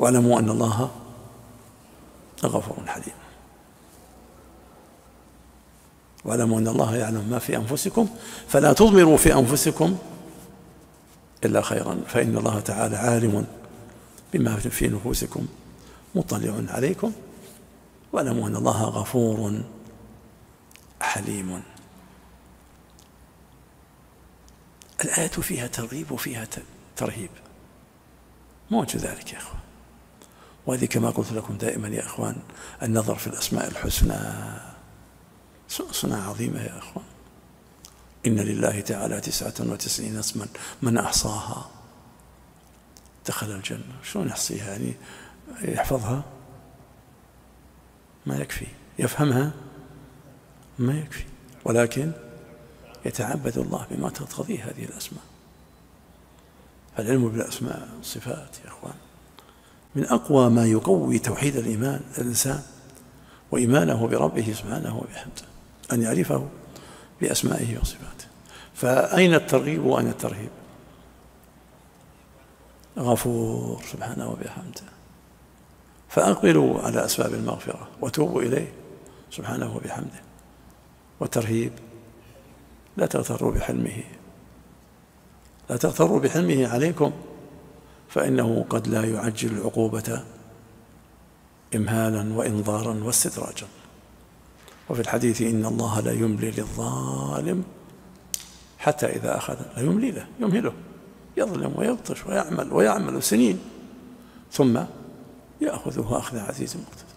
واعلموا أن الله غفور حليم. واعلموا أن الله يعلم ما في أنفسكم فلا تضمروا في أنفسكم إلا خيرا، فإن الله تعالى عالم بما في نفوسكم مطلع عليكم. واعلموا أن الله غفور حليم. الآية فيها ترغيب وفيها ترهيب، موجود ذلك يا أخوان. وهذه كما قلت لكم دائما يا أخوان، النظر في الأسماء الحسنى صنع عظيمة يا أخوان. إن لله تعالى 99 اسما من أحصاها دخل الجنة. شلون يحصيها؟ يعني يحفظها ما يكفي، يفهمها ما يكفي، ولكن يتعبد الله بما تقتضيه هذه الأسماء. فالعلم بالأسماء والصفات يا أخوان من أقوى ما يقوي توحيد الإنسان وإيمانه بربه سبحانه وبحمده، أن يعرفه بأسمائه وصفاته. فأين الترغيب وأين الترهيب؟ غفور سبحانه وبحمده، فأقبلوا على أسباب المغفرة وتوبوا إليه سبحانه وبحمده. والترهيب لا تغتروا بحلمه، لا تغتروا بحلمه عليكم، فإنه قد لا يعجل العقوبة إمهالا وإنظارا واستدراجا. وفي الحديث إن الله لا يملي للظالم حتى إذا أخذ، لا يملي له، يمهله، يظلم ويبطش ويعمل سنين ثم يأخذه أخذ عزيز مقتدر.